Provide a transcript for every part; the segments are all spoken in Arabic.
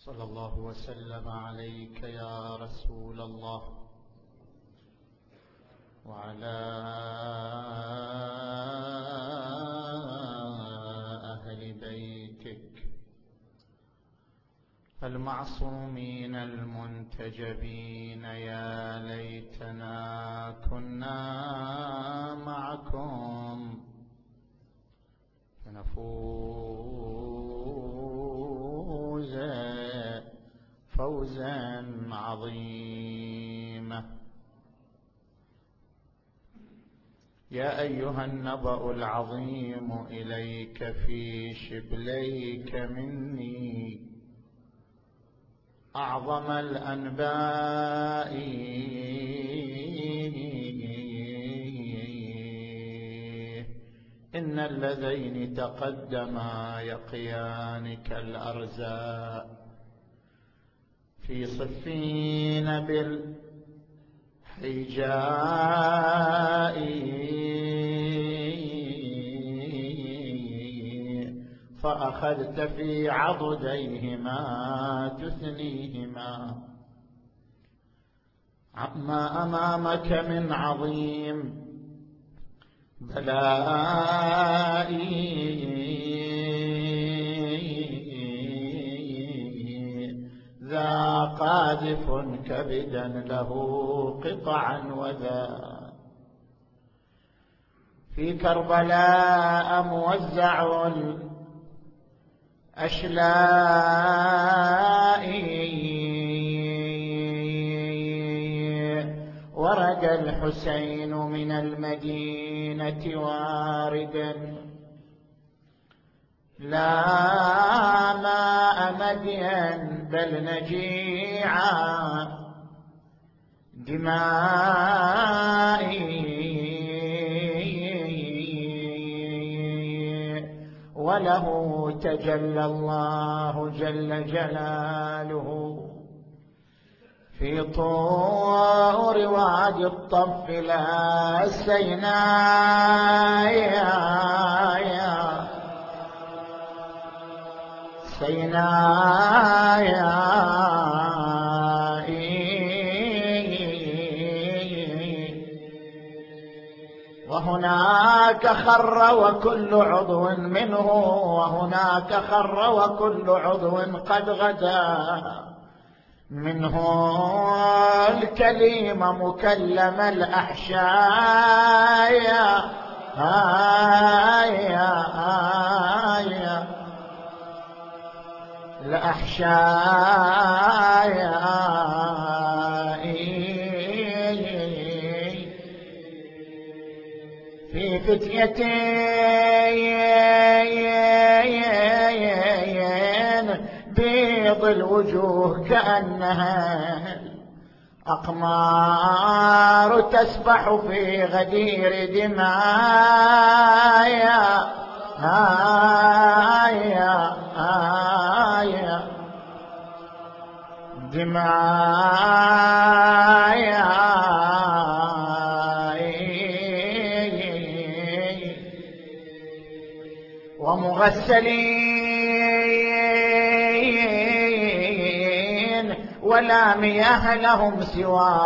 صلى الله وسلم عليك يا رسول الله وعلى أهل بيتك المعصومين المنتجبين. يا ليتنا كنا معكم فنفوز فوزا عظيما. يا أيها النبأ العظيم إليك في شبليك مني أعظم الأنباء. إن اللذين تقدما يقيانك الأرزاء في صفين بالحجاء فأخذت في عضديهما تثنيهما عما أمامك من عظيم بلائي. ذا قاذف كبدا له قطعا وذا في كربلاء موزع الأشلاء. ورد الحسين من المدينة واردا لا ماء مدين بل نجيعا دمائي. وله تجلى الله جل جلاله في طور وادي الطف لا سيناء وهناك خر وكل عضو منه وهناك خر وكل عضو قد غدا منه الكليم مكلم الأحشاء. في فتيتين بيض الوجوه كأنها أقمار تسبح في غدير دماء. ومغسلين ولا مياه لهم سوى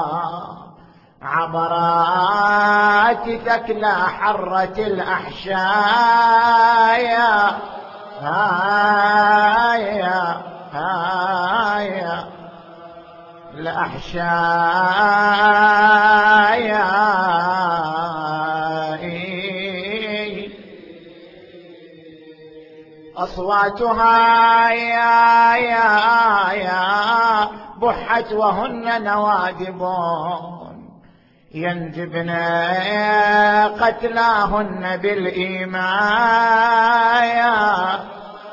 عبرات ثكلى حرة الأحشاء. أصواتها يا بحت وهن نوادب ينجبن قتلاهن بالإيماء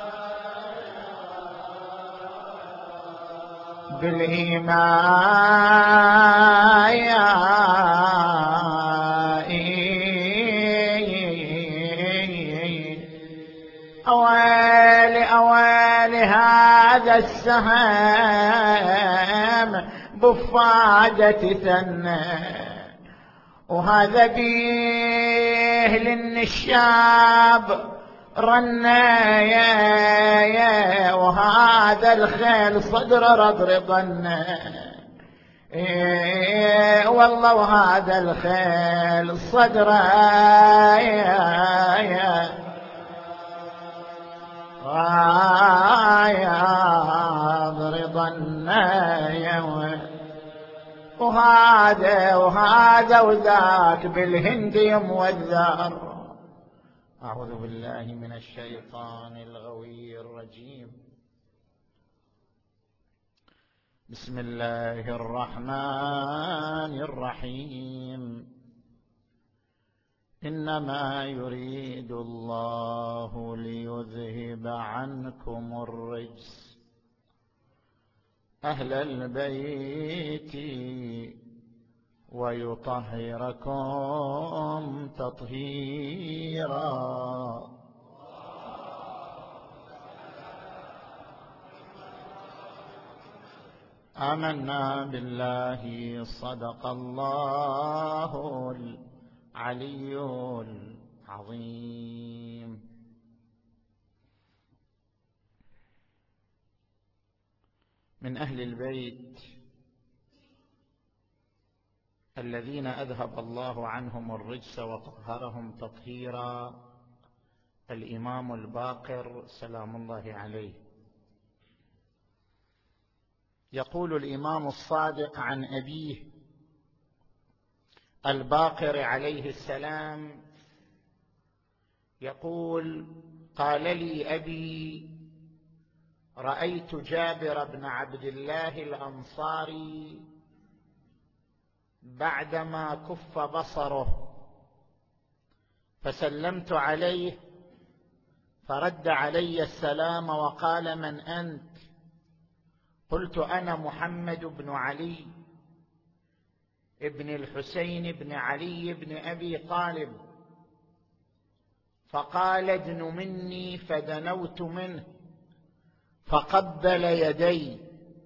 أويل هذا السهم بفادة ثنى وهذا بيه للنشاب رنايا وهذا الخيل صدر رضرضا والله وهذا الخيل صدر رضرضا وهذا وذاك بالهند يموذر. أعوذ بالله من الشيطان الغوي الرجيم. بسم الله الرحمن الرحيم. إنما يريد الله ليذهب عنكم الرجس أهل البيت ويطهركم تطهيرا. آمنا بالله صدق الله العلي العظيم. من أهل البيت الذين أذهب الله عنهم الرجس وطهرهم تطهيرا الإمام الباقر سلام الله عليه. يقول الإمام الصادق عن أبيه الباقر عليه السلام، يقول: قال لي أبي: رأيت جابر بن عبد الله الأنصاري بعدما كف بصره فسلمت عليه فرد علي السلام وقال: من أنت؟ قلت: أنا محمد بن علي ابن الحسين بن علي بن أبي طالب. فقال: ادن مني. فدنوت منه فقبل يدي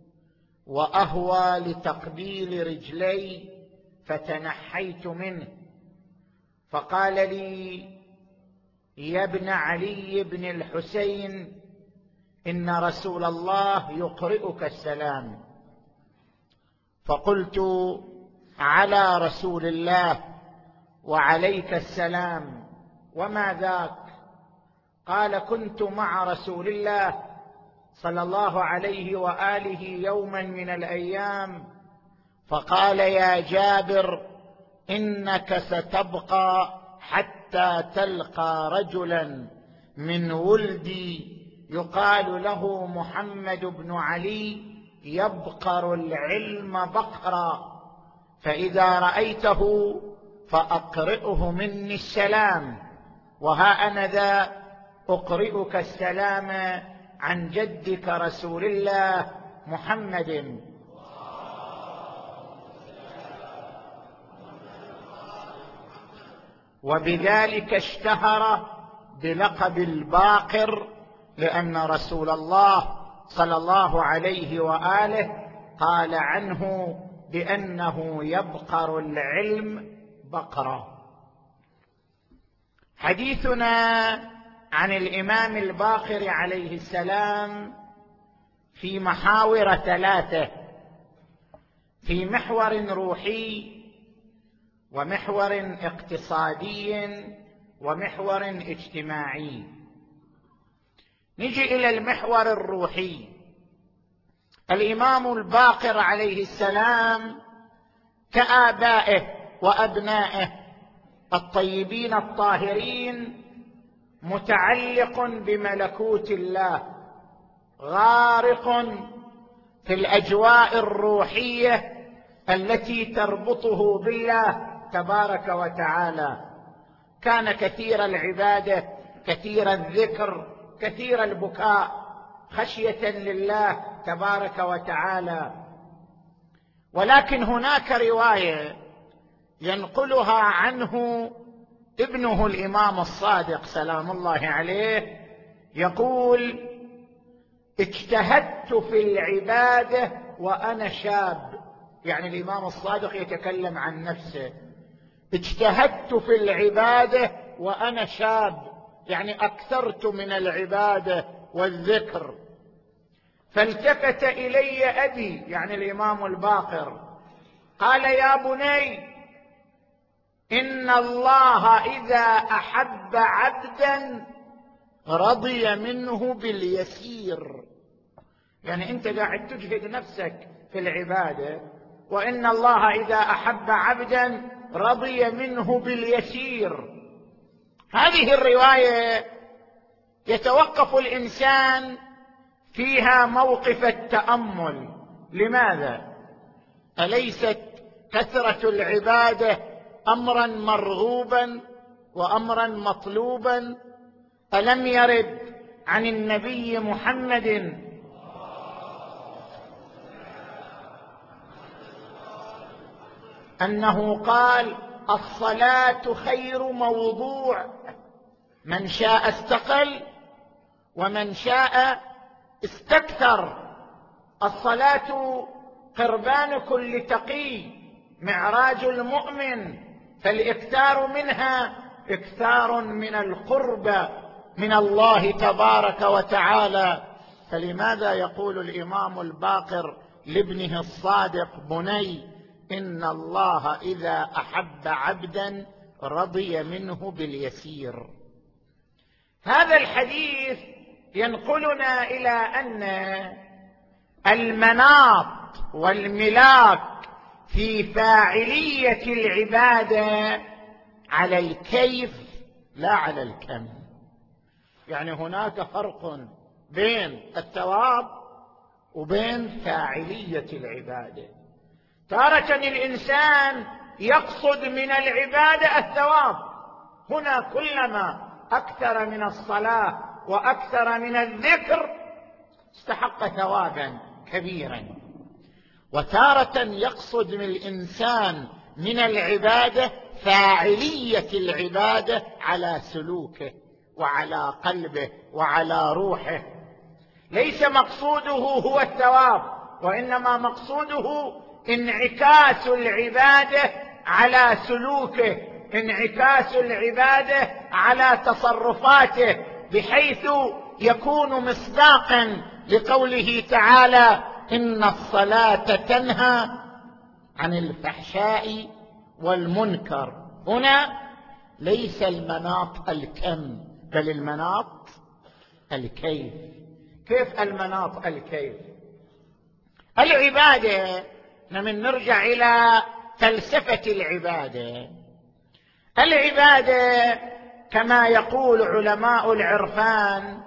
وأهوى لتقبيل رجلي فتنحيت منه. فقال لي: يا ابن علي بن الحسين، إن رسول الله يقرئك السلام. فقلت: على رسول الله وعليك السلام، وما ذاك؟ قال: كنت مع رسول الله صلى الله عليه وآله يوما من الأيام فقال: يا جابر، إنك ستبقى حتى تلقى رجلا من ولدي يقال له محمد بن علي يبقر العلم بقرا، فإذا رأيته فأقرئه مني السلام، وها أنا ذا أقرئك السلام عن جدك رسول الله محمد. وبذلك اشتهر بلقب الباقر، لأن رسول الله صلى الله عليه وآله قال عنه بأنه يبقر العلم بقرة. حديثنا عن الإمام الباقر عليه السلام في محاور ثلاثة: في محور روحي، ومحور اقتصادي، ومحور اجتماعي. نجي إلى المحور الروحي. الإمام الباقر عليه السلام كآبائه وأبنائه الطيبين الطاهرين متعلق بملكوت الله، غارق في الأجواء الروحية التي تربطه بالله تبارك وتعالى. كان كثير العبادة، كثير الذكر، كثير البكاء خشية لله تبارك وتعالى. ولكن هناك رواية ينقلها عنه ابنه الإمام الصادق سلام الله عليه، يقول: اجتهدت في العبادة وأنا شاب. يعني الإمام الصادق يتكلم عن نفسه: اجتهدت في العبادة وأنا شاب، يعني أكثرت من العبادة والذكر. فالتفت إلي أبي يعني الإمام الباقر قال: يا بني، إن الله إذا أحب عبدا رضي منه باليسير. يعني أنت قاعد تجهد نفسك في العبادة، وإن الله إذا أحب عبدا رضي منه باليسير. هذه الرواية يتوقف الإنسان فيها موقف التأمل. لماذا؟ أليست كثرة العبادة أمرا مرغوبا وأمرا مطلوبا؟ ألم يرد عن النبي محمد أنه قال: الصلاة خير موضوع، من شاء استقل ومن شاء استكثر. الصلاة قربان كل تقي، معراج المؤمن، فالإكثار منها إكثار من القرب من الله تبارك وتعالى. فلماذا يقول الإمام الباقر لابنه الصادق: بني، إن الله إذا أحب عبدا رضي منه باليسير؟ هذا الحديث ينقلنا إلى أن المناط والملاك في فاعلية العبادة على الكيف لا على الكم. يعني هناك فرق بين الثواب وبين فاعلية العبادة. تارة الإنسان يقصد من العبادة الثواب، هنا كلما أكثر من الصلاة وأكثر من الذكر استحق ثوابا كبيرا. وتارة يقصد من الإنسان من العبادة فاعلية العبادة على سلوكه وعلى قلبه وعلى روحه. ليس مقصوده هو الثواب، وإنما مقصوده انعكاس العبادة على سلوكه، انعكاس العبادة على تصرفاته، بحيث يكون مصداقا لقوله تعالى: إن الصلاة تنهى عن الفحشاء والمنكر. هنا ليس المناط الكم، بل المناط الكيف. كيف المناط الكيف؟ العبادة، من نرجع إلى فلسفة العبادة. العبادة كما يقول علماء العرفان: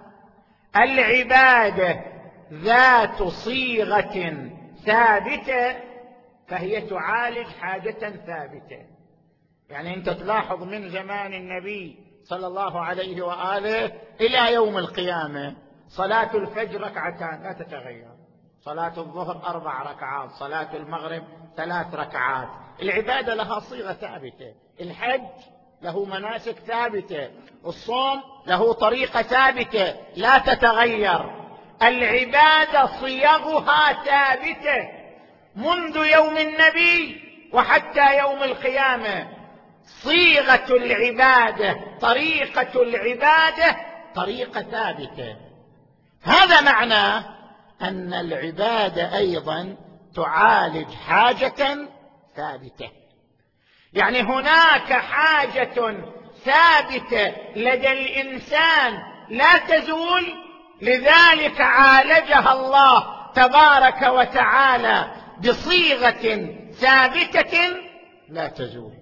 العبادة ذات صيغة ثابتة فهي تعالج حاجة ثابتة. يعني أنت تلاحظ من زمان النبي صلى الله عليه وآله إلى يوم القيامة صلاة الفجر ركعتان لا تتغير، صلاة الظهر 4 ركعات، صلاة المغرب 3 ركعات. العبادة لها صيغة ثابتة، الحج له مناسك ثابتة، الصوم له طريقة ثابتة لا تتغير. العبادة صيغها ثابتة منذ يوم النبي وحتى يوم القيامة. صيغة العبادة، طريقة العبادة طريقة ثابتة. هذا معناه أن العبادة أيضا تعالج حاجة ثابتة. يعني هناك حاجة ثابتة لدى الإنسان لا تزول، لذلك عالجها الله تبارك وتعالى بصيغة ثابتة لا تزول.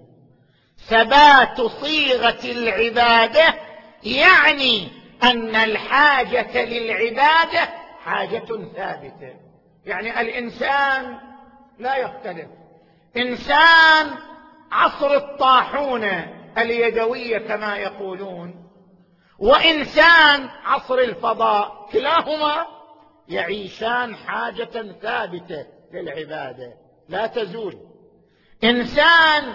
ثبات صيغة العبادة يعني أن الحاجة للعبادة حاجة ثابتة. يعني الإنسان لا يختلف، إنسان عصر الطاحونة اليدوية كما يقولون وإنسان عصر الفضاء، كلاهما يعيشان حاجة ثابتة للعبادة لا تزول. إنسان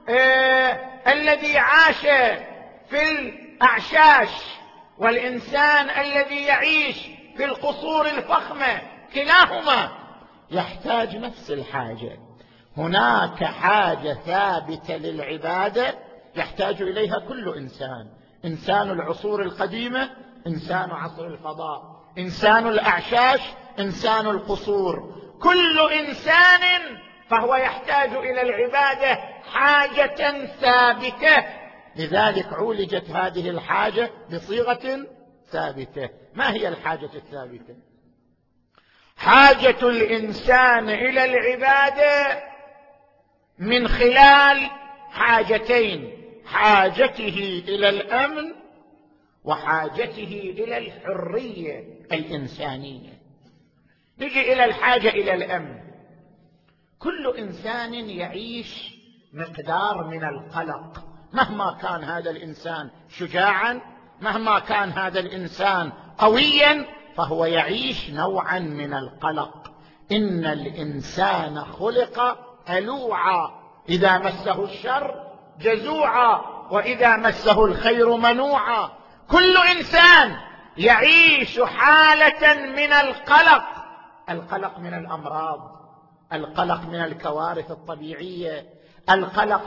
الذي عاش في الأعشاش والإنسان الذي يعيش في القصور الفخمة كلاهما يحتاج نفس الحاجة. هناك حاجة ثابتة للعبادة يحتاج إليها كل إنسان، إنسان العصور القديمة، إنسان عصر الفضاء، إنسان الأعشاش، إنسان القصور. كل إنسان فهو يحتاج إلى العبادة حاجة ثابتة، لذلك عولجت هذه الحاجة بصيغة ثابتة. ما هي الحاجة الثابتة؟ حاجة الإنسان إلى العبادة من خلال حاجتين: حاجته إلى الأمن وحاجته إلى الحرية الإنسانية. نجي إلى الحاجة إلى الأمن. كل إنسان يعيش مقدار من القلق، مهما كان هذا الإنسان شجاعا، مهما كان هذا الإنسان قويا، فهو يعيش نوعا من القلق. إن الإنسان خلق هلوعا، إذا مسه الشر جزوعا، وإذا مسه الخير منوعا. كل إنسان يعيش حالة من القلق، القلق من الأمراض، القلق من الكوارث الطبيعية، القلق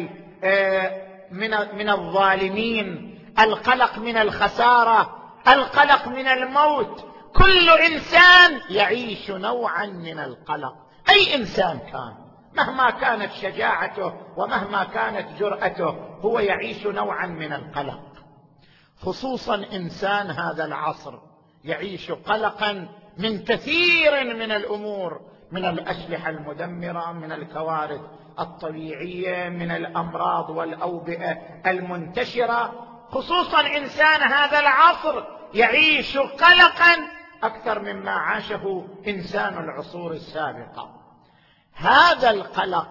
من الظالمين، القلق من الخسارة، القلق من الموت. كل إنسان يعيش نوعا من القلق، أي إنسان كان، مهما كانت شجاعته ومهما كانت جرأته، هو يعيش نوعا من القلق. خصوصا إنسان هذا العصر يعيش قلقا من كثير من الأمور، من الأسلحة المدمرة، من الكوارث الطبيعية، من الأمراض والأوبئة المنتشرة. خصوصا إنسان هذا العصر يعيش قلقا أكثر مما عاشه إنسان العصور السابقة. هذا القلق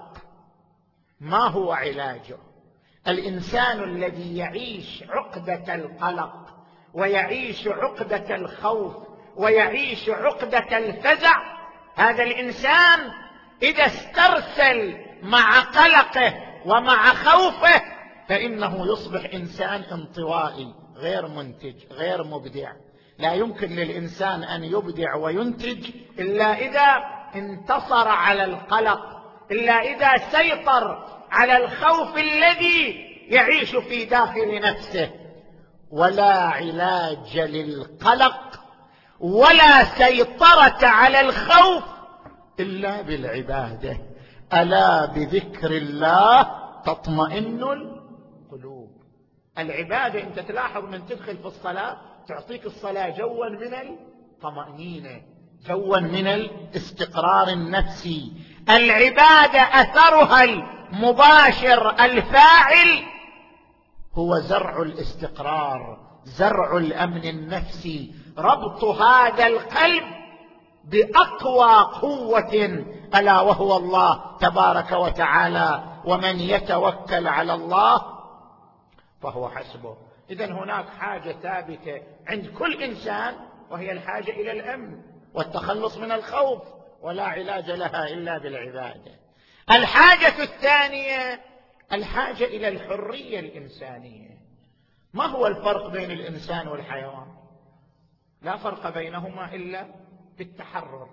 ما هو علاجه؟ الإنسان الذي يعيش عقدة القلق ويعيش عقدة الخوف ويعيش عقدة الفزع، هذا الإنسان إذا استرسل مع قلقه ومع خوفه فإنه يصبح إنسان انطوائي، غير منتج، غير مبدع. لا يمكن للإنسان أن يبدع وينتج إلا إذا انتصر على القلق، إلا إذا سيطر على الخوف الذي يعيش في داخل نفسه. ولا علاج للقلق ولا سيطرة على الخوف إلا بالعبادة. ألا بذكر الله تطمئن القلوب. العبادة أنت تلاحظ من تدخل في الصلاة تعطيك الصلاة جوا من الطمأنينة، جوا من الاستقرار النفسي. العبادة أثرها المباشر الفاعل هو زرع الاستقرار، زرع الأمن النفسي، ربط هذا القلب بأقوى قوة ألا وهو الله تبارك وتعالى. ومن يتوكل على الله فهو حسبه. إذن هناك حاجة ثابتة عند كل إنسان، وهي الحاجة إلى الأمن والتخلص من الخوف، ولا علاج لها إلا بالعبادة. الحاجة الثانية الحاجة إلى الحرية الإنسانية. ما هو الفرق بين الإنسان والحيوان؟ لا فرق بينهما إلا بالتحرر.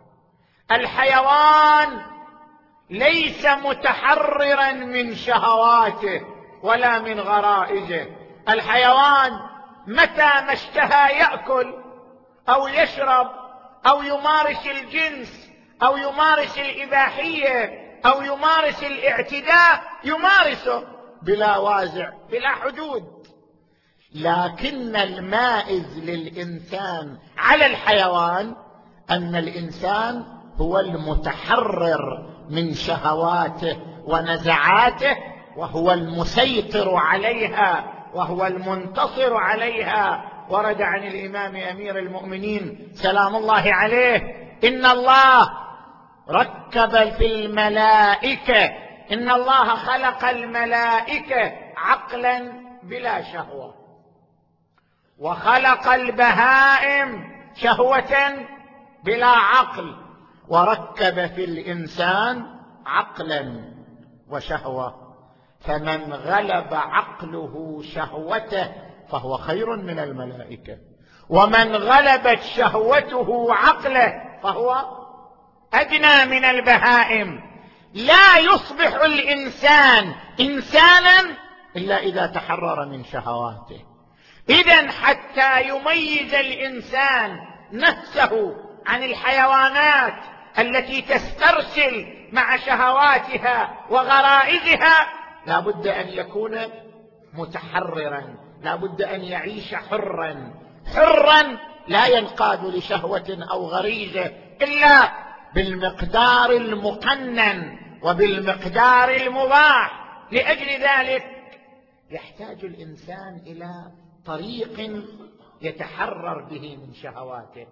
الحيوان ليس متحررا من شهواته ولا من غرائزه. الحيوان متى ما اشتهى يأكل أو يشرب أو يمارس الجنس أو يمارس الإباحية أو يمارس الاعتداء يمارسه بلا وازع بلا حدود. لكن المائز للإنسان على الحيوان أن الإنسان هو المتحرر من شهواته ونزعاته، وهو المسيطر عليها وهو المنتصر عليها. ورد عن الإمام أمير المؤمنين سلام الله عليه: إن الله ركب في الملائكة، إن الله خلق الملائكة عقلا بلا شهوة، وخلق البهائم شهوة بلا عقل، وركب في الإنسان عقلا وشهوة. فمن غلب عقله شهوته فهو خير من الملائكة، ومن غلبت شهوته عقله فهو أدنى من البهائم. لا يصبح الإنسان إنسانا إلا إذا تحرر من شهواته. إذن حتى يميز الإنسان نفسه عن الحيوانات التي تسترسل مع شهواتها وغرائزها لا بد أن يكون متحررا، لا بد أن يعيش حرا لا ينقاد لشهوة أو غريزة إلا بالمقدار المقنن وبالمقدار المباح. لأجل ذلك يحتاج الإنسان إلى طريق يتحرر به من شهواته.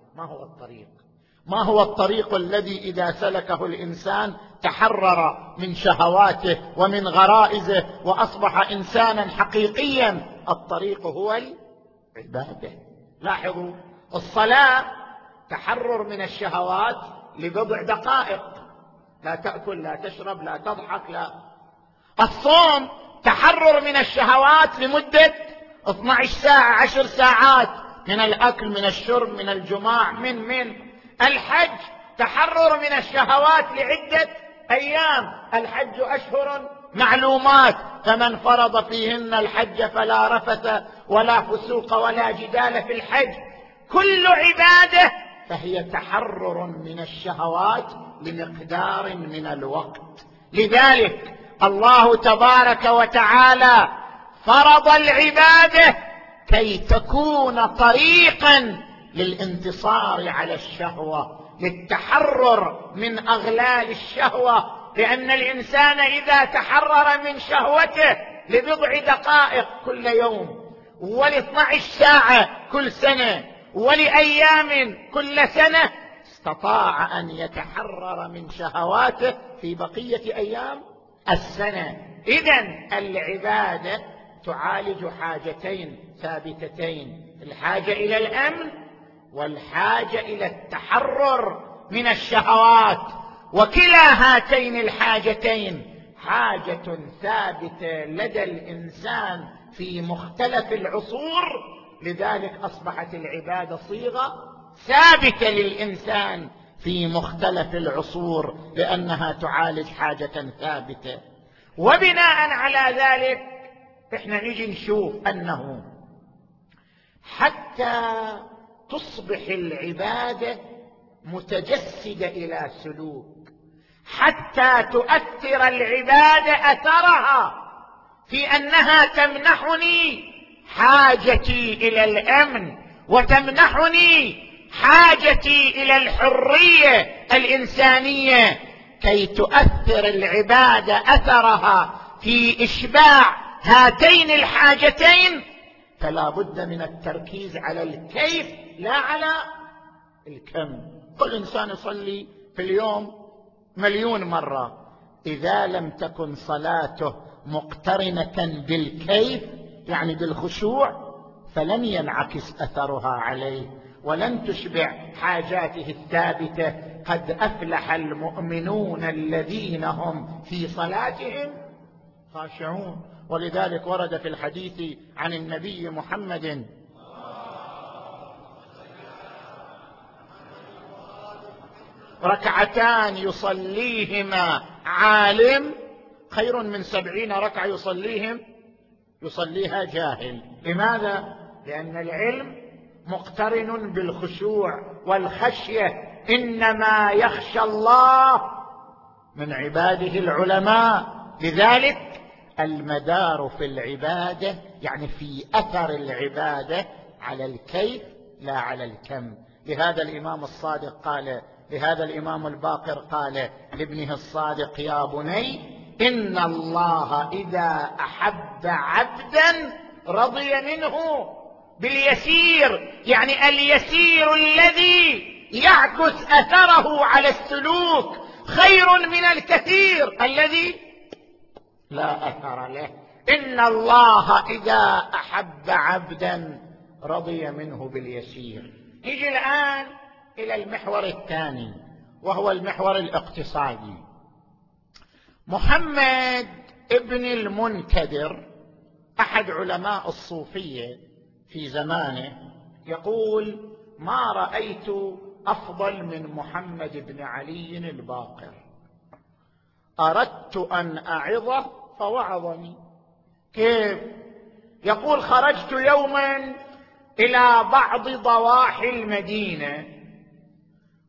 ما هو الطريق الذي إذا سلكه الإنسان تحرر من شهواته ومن غرائزه وأصبح إنسانا حقيقيا؟ الطريق هو العبادة. لاحظوا، الصلاة تحرر من الشهوات لبضع دقائق، لا تأكل لا تشرب لا تضحك لا. الصوم تحرر من الشهوات لمدة 12 ساعة 10 ساعات، من الأكل من الشرب من الجماع من الحج تحرر من الشهوات لعدة أيام. الحج أشهر معلومات، فمن فرض فيهن الحج فلا رفث ولا فسوق ولا جدال في الحج. كل عبادة فهي تحرر من الشهوات لمقدار من الوقت. لذلك الله تبارك وتعالى فرض العبادة كي تكون طريقا للانتصار على الشهوة، للتحرر من أغلال الشهوة. لأن الإنسان إذا تحرر من شهوته لبضع دقائق كل يوم، ول12 ساعة كل سنة، ولأيام كل سنة، استطاع أن يتحرر من شهواته في بقية أيام السنة. إذن العبادة تعالج حاجتين ثابتتين: الحاجة إلى الأمن والحاجة إلى التحرر من الشهوات. وكلا هاتين الحاجتين حاجة ثابتة لدى الإنسان في مختلف العصور. لذلك أصبحت العبادة صيغة ثابتة للإنسان في مختلف العصور، لأنها تعالج حاجة ثابتة. وبناء على ذلك احنا نجي نشوف أنه حتى تصبح العبادة متجسدة إلى سلوك، حتى تؤثر العبادة أثرها في أنها تمنحني حاجتي إلى الأمن، وتمنحني حاجتي إلى الحرية الإنسانية. كي تؤثر العبادة أثرها في إشباع هاتين الحاجتين فلا بد من التركيز على الكيف لا على الكم. كل إنسان يصلي في اليوم 1,000,000 مرة، إذا لم تكن صلاته مقترنة بالكيف يعني بالخشوع فلن ينعكس أثرها عليه ولن تشبع حاجاته الثابتة. قد أفلح المؤمنون الذين هم في صلاتهم خاشعون. ولذلك ورد في الحديث عن النبي محمد ركعتان يصليهما عالم خير من 70 ركعة يصليها جاهل. لماذا؟ لأن العلم مقترن بالخشوع والخشية. إنما يخشى الله من عباده العلماء. لذلك المدار في العبادة يعني في أثر العبادة على الكيف لا على الكم. لهذا الإمام الصادق قال، لهذا الإمام الباقر قال لابنه الصادق: يا بني إن الله إذا أحب عبدا رضي منه باليسير، يعني اليسير الذي يعكس أثره على السلوك خير من الكثير الذي لا أثر له. إن الله إذا أحب عبدا رضي منه باليسير. نيجي الآن إلى المحور الثاني وهو المحور الاقتصادي. محمد ابن المنكدر أحد علماء الصوفية في زمانه يقول: ما رأيت أفضل من محمد بن علي الباقر، أردت أن أعظه فوعظني. كيف؟ يقول: خرجت يوما إلى بعض ضواحي المدينة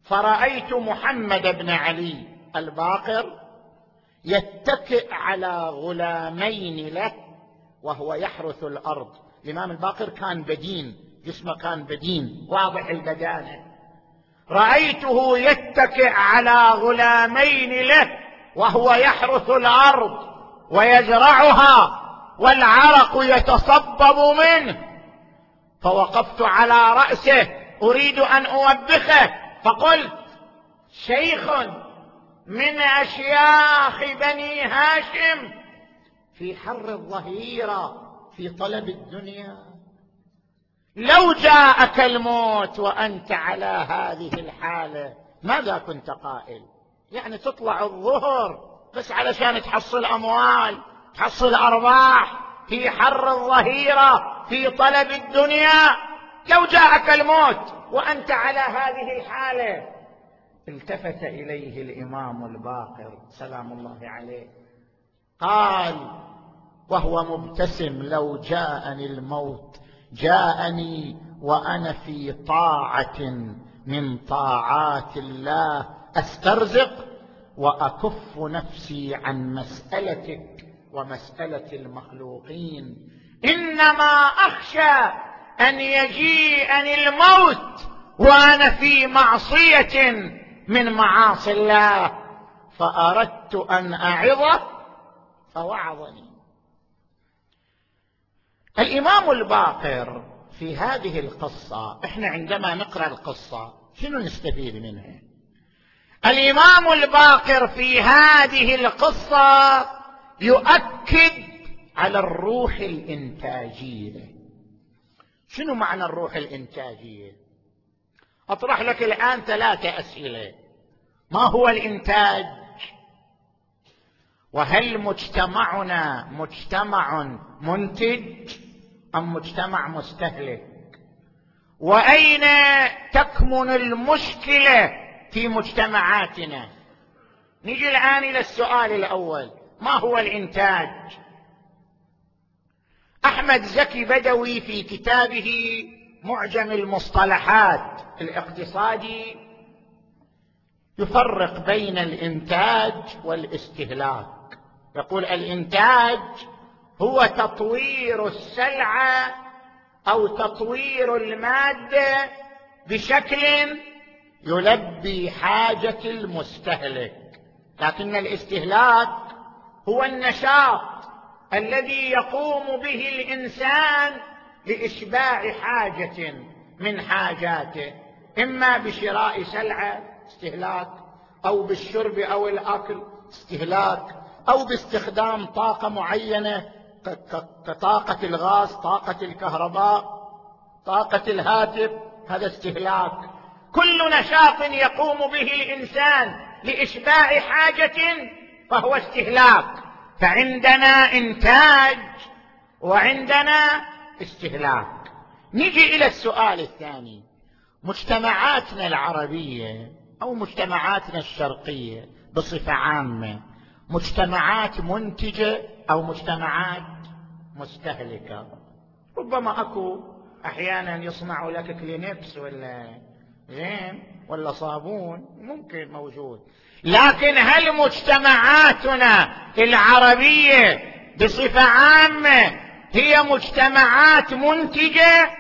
فرأيت محمد بن علي الباقر يتكئ على غلامين له وهو يحرث الأرض. الإمام الباقر كان بدين، جسمه كان بدين واضح البدانة. رأيته يتكئ على غلامين له وهو يحرث الأرض ويزرعها والعرق يتصبب منه، فوقفت على رأسه أريد أن أوبخه، فقلت: شيخ من أشياخ بني هاشم في حر الظهيرة في طلب الدنيا، لو جاءك الموت وأنت على هذه الحالة ماذا كنت قائل؟ يعني تطلع الظهر بس علشان تحصل أموال، تحصل أرباح في حر الظهيرة في طلب الدنيا، لو جاءك الموت وأنت على هذه الحالة. التفت إليه الإمام الباقر سلام الله عليه قال وهو مبتسم: لو جاءني الموت جاءني وأنا في طاعة من طاعات الله أسترزق وأكف نفسي عن مسألتك ومسألة المخلوقين، إنما أخشى أن يجيئني الموت وأنا في معصية من معاصي الله، فأردت أن أعظه فوعظني. الإمام الباقر في هذه القصة، إحنا عندما نقرأ القصة شنو نستفيد منها؟ الإمام الباقر في هذه القصة يؤكد على الروح الإنتاجية. شنو معنى الروح الإنتاجية؟ أطرح لك الآن 3 أسئلة. ما هو الإنتاج؟ وهل مجتمعنا مجتمع منتج أم مجتمع مستهلك؟ وأين تكمن المشكلة في مجتمعاتنا؟ نجي الآن إلى السؤال الأول: ما هو الإنتاج؟ أحمد زكي بدوي في كتابه معجم المصطلحات الاقتصادي يفرق بين الإنتاج والاستهلاك. يقول الإنتاج هو تطوير السلعة أو تطوير المادة بشكل يلبي حاجة المستهلك، لكن الاستهلاك هو النشاط الذي يقوم به الإنسان لإشباع حاجة من حاجاته، إما بشراء سلعة استهلاك، أو بالشرب أو الأكل استهلاك، أو باستخدام طاقة معينة كطاقة الغاز، طاقة الكهرباء، طاقة الهاتف، هذا استهلاك. كل نشاط يقوم به الإنسان لإشباع حاجة فهو استهلاك. فعندنا إنتاج وعندنا استهلاك. نجي إلى السؤال الثاني: مجتمعاتنا العربية أو مجتمعاتنا الشرقية بصفة عامة مجتمعات منتجة أو مجتمعات مستهلكة؟ ربما أكو أحيانا يصنعوا لك كلينكس ولا زين ولا صابون، ممكن موجود، لكن هل مجتمعاتنا العربية بصفة عامة هي مجتمعات منتجة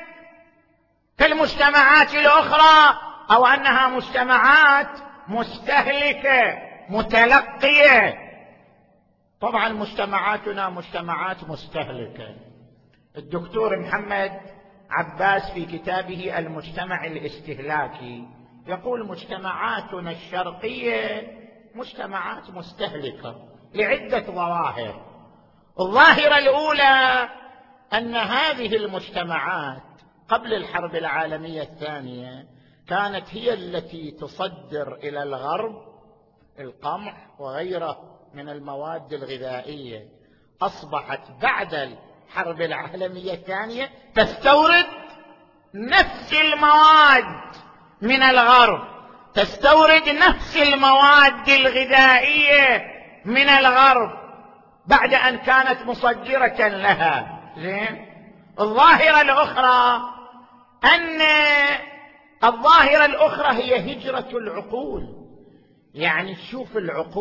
كالمجتمعات الأخرى، أو أنها مجتمعات مستهلكة متلقية؟ طبعا مجتمعاتنا مجتمعات مستهلكة. الدكتور محمد عباس في كتابه المجتمع الاستهلاكي يقول مجتمعاتنا الشرقية مجتمعات مستهلكة لعدة ظواهر. الظاهرة الأولى أن هذه المجتمعات قبل الحرب العالمية الثانية كانت هي التي تصدر إلى الغرب القمح وغيره من المواد الغذائية، أصبحت بعد الحرب العالمية الثانية تستورد نفس المواد من الغرب، تستورد نفس المواد الغذائية من الغرب بعد أن كانت مصدرة لها. زين. الظاهرة الأخرى أن الظاهرة الأخرى هي هجرة العقول. يعني تشوف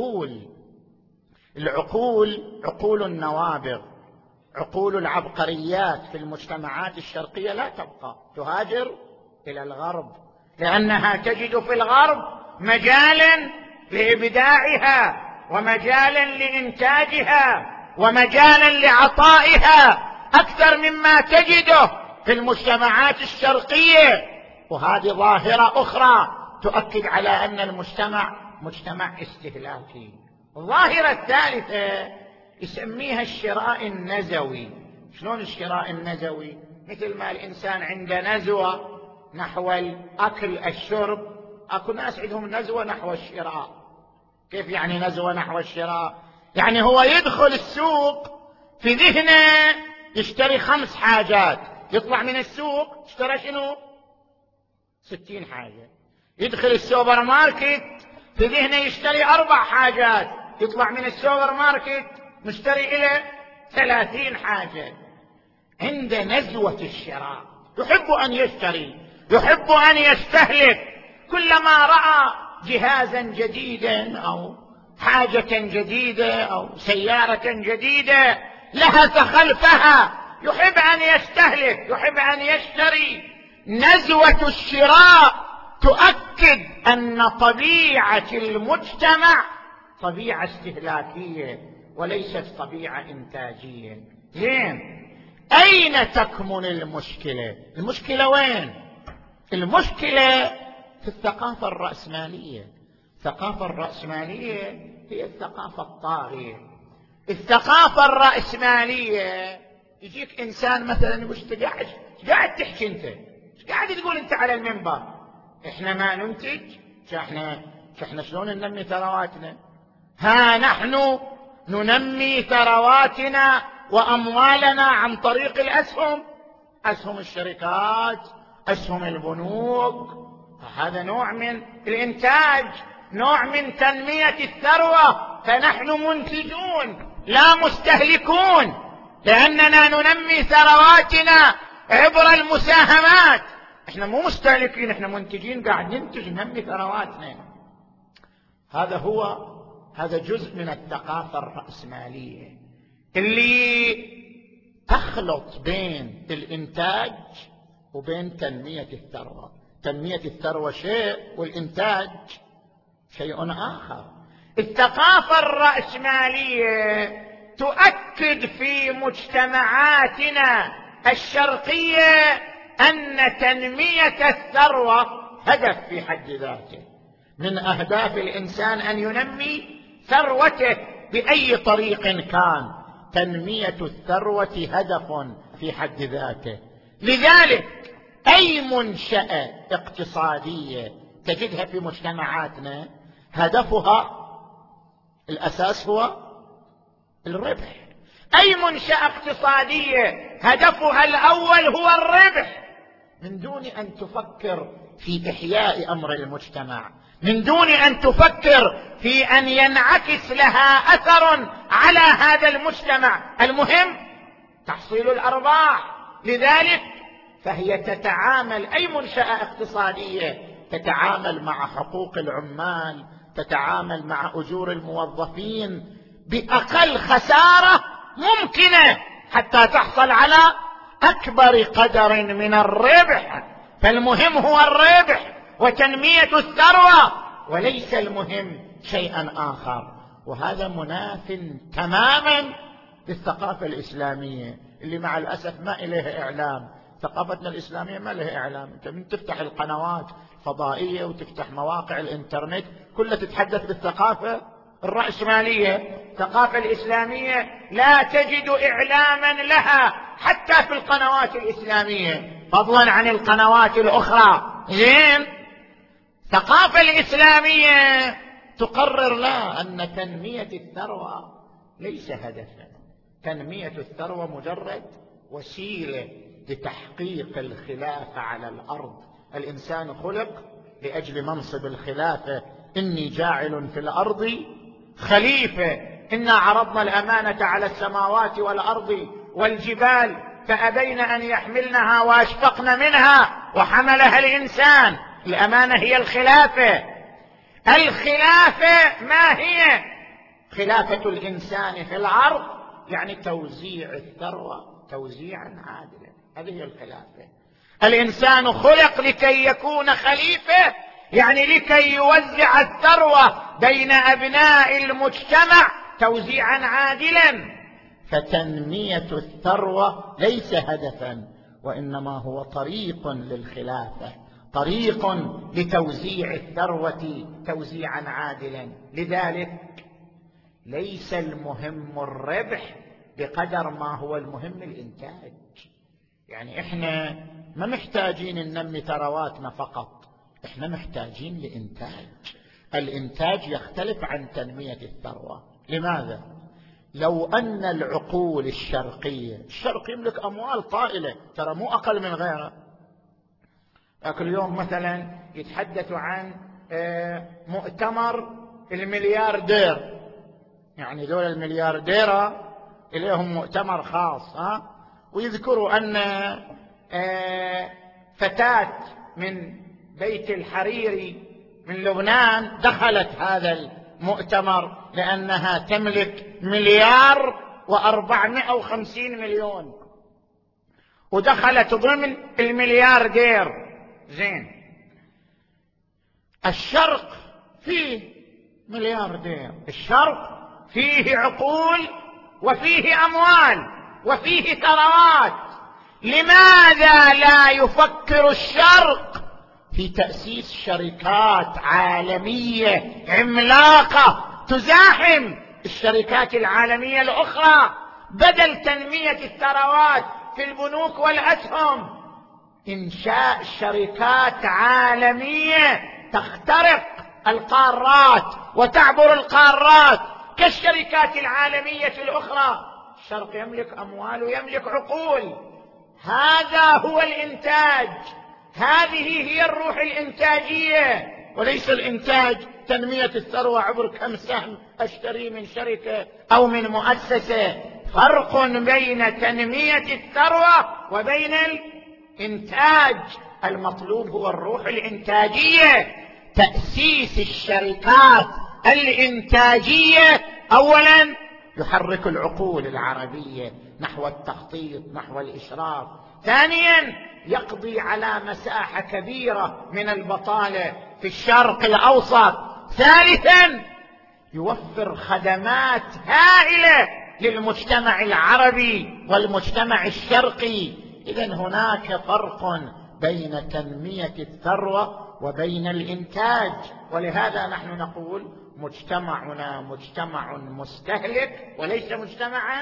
عقول النوابغ، عقول العبقريات في المجتمعات الشرقية لا تبقى، تهاجر إلى الغرب، لأنها تجد في الغرب مجالا لإبداعها ومجالا لإنتاجها ومجالا لعطائها أكثر مما تجده في المجتمعات الشرقية. وهذه ظاهرة أخرى تؤكد على أن المجتمع مجتمع استهلاكي. الظاهرة الثالثة يسميها الشراء النزوي. شلون الشراء النزوي؟ مثل ما الإنسان عنده نزوة نحو الأكل الشرب، أكو ناس عندهم نزوة نحو الشراء. كيف يعني نزوة نحو الشراء؟ يعني هو يدخل السوق في ذهنه يشتري 5 حاجات، يطلع من السوق اشترى شنو؟ 60 حاجة. يدخل السوبر ماركت في ذهنه يشتري 4 حاجات، يطلع من السوبر ماركت مشتري إلى 30 حاجة. عند نزوة الشراء يحب أن يشتري، يحب أن يستهلك. كلما رأى جهازا جديدا أو حاجة جديدة أو سيارة جديدة لهث خلفها، يحب أن يستهلك، يحب أن يشتري. نزوة الشراء تؤكد أن طبيعة المجتمع طبيعة استهلاكية وليست طبيعة إنتاجية. زين، أين تكمن المشكلة؟ المشكلة وين؟ المشكلة في الثقافة الرأسمالية. الثقافة الرأسمالية هي الثقافة الطاغية. الثقافة الرأسمالية يجيك إنسان مثلا وش قاعد تحكي أنت؟ قاعد تقول أنت على المنبر إحنا ما ننتج؟ إحنا شلون ننمي ثرواتنا؟ ها نحن ننمي ثرواتنا وأموالنا عن طريق الأسهم، أسهم الشركات، أسهم البنوك. هذا نوع من الإنتاج، نوع من تنمية الثروة. فنحن منتجون لا مستهلكون، لأننا ننمي ثرواتنا عبر المساهمات. احنا مو مستهلكين، احنا منتجين، قاعد ننتج ننمي ثرواتنا. هذا جزء من الثقافة الرأسمالية اللي تخلط بين الإنتاج وبين تنمية الثروة. تنمية الثروة شيء والإنتاج شيء آخر. الثقافة الرأسمالية تؤكد في مجتمعاتنا الشرقية أن تنمية الثروة هدف في حد ذاته. من أهداف الإنسان أن ينمي ثروته بأي طريق كان. تنمية الثروة هدف في حد ذاته. لذلك أي منشأة اقتصادية تجدها في مجتمعاتنا هدفها الأساس هو الربح. أي منشأة اقتصادية هدفها الأول هو الربح، من دون أن تفكر في إحياء أمر المجتمع، من دون أن تفكر في أن ينعكس لها أثر على هذا المجتمع. المهم تحصيل الأرباح. لذلك فهي تتعامل، أي منشأة اقتصادية تتعامل مع حقوق العمال، تتعامل مع أجور الموظفين بأقل خسارة ممكنة حتى تحصل على أكبر قدر من الربح. فالمهم هو الربح وتنمية الثروة، وليس المهم شيئا آخر. وهذا مناف تماما للثقافة الإسلامية اللي مع الأسف ما إليها إعلام. ثقافتنا الإسلامية ما لها إعلام. أنت من تفتح القنوات الفضائية وتفتح مواقع الإنترنت كلها تتحدث بالثقافة الرأسمالية. الثقافة الإسلامية لا تجد إعلاما لها حتى في القنوات الإسلامية، فضلا عن القنوات الأخرى. زين، الثقافة الإسلامية تقرر لا أن تنمية الثروة ليس هدفا. تنمية الثروة مجرد وسيلة لتحقيق الخلافة على الأرض. الإنسان خلق لأجل منصب الخلافة. إني جاعل في الأرض خليفة. إنا عرضنا الأمانة على السماوات والأرض والجبال فأبين أن يحملنها وأشفقن منها وحملها الإنسان الأمانة هي الخلافة. الخلافة ما هي؟ خلافة الإنسان في الأرض يعني توزيع الثروة توزيعا عادلا، هذه هي الخلافة. الإنسان خلق لكي يكون خليفة، يعني لكي يوزع الثروة بين أبناء المجتمع توزيعا عادلا. فتنمية الثروة ليس هدفا، وإنما هو طريق للخلافة، طريق لتوزيع الثروة توزيعا عادلا. لذلك ليس المهم الربح بقدر ما هو المهم الإنتاج. يعني إحنا ما محتاجين ننمي ثرواتنا فقط، إحنا محتاجين لإنتاج. الإنتاج يختلف عن تنمية الثروة. لماذا؟ لو أن العقول الشرقية، الشرق يملك أموال طائلة ترى مو أقل من غيره، لكن اليوم مثلا يتحدثوا عن مؤتمر الملياردير، يعني دول المليارديرة إليهم مؤتمر خاص، ويذكروا أن فتاة من بيت الحريري من لبنان دخلت هذا المؤتمر لأنها تملك 1,450,000,000 ودخلت ضمن الملياردير. زين، الشرق فيه ملياردير، الشرق فيه عقول وفيه أموال وفيه ثروات. لماذا لا يفكر الشرق في تأسيس شركات عالمية عملاقة تزاحم الشركات العالمية الأخرى، بدل تنمية الثروات في البنوك والأسهم؟ إنشاء شركات عالمية تخترق القارات وتعبر القارات كالشركات العالمية الأخرى. الشرق يملك أموال ويملك عقول، هذا هو الإنتاج، هذه هي الروح الإنتاجية، وليس الإنتاج تنمية الثروة عبر كم سهم أشتري من شركة أو من مؤسسة. فرق بين تنمية الثروة وبين الإنتاج. المطلوب هو الروح الإنتاجية، تأسيس الشركات الإنتاجية. أولا يحرك العقول العربية نحو التخطيط، نحو الإشراف. ثانيا يقضي على مساحة كبيرة من البطالة في الشرق الأوسط. ثالثا يوفر خدمات هائلة للمجتمع العربي والمجتمع الشرقي. إذن هناك فرق بين تنمية الثروة وبين الإنتاج، ولهذا نحن نقول مجتمعنا مجتمع مستهلك وليس مجتمعا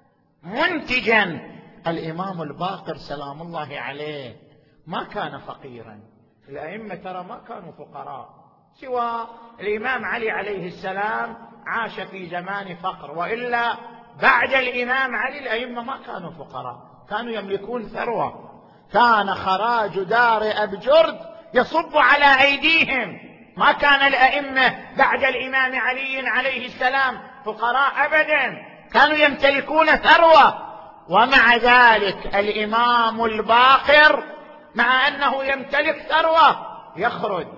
منتجا. الإمام الباقر سلام الله عليه ما كان فقيرا، الأئمة ترى ما كانوا فقراء، سوى الإمام علي عليه السلام عاش في زمان فقر، وإلا بعد الإمام علي الأئمة ما كانوا فقراء، كانوا يملكون ثروة. كان خراج دار أبجرد يصب على أيديهم. ما كان الأئمة بعد الإمام علي عليه السلام فقراء أبدا، كانوا يمتلكون ثروة. ومع ذلك الإمام الباقر مع أنه يمتلك ثروة يخرج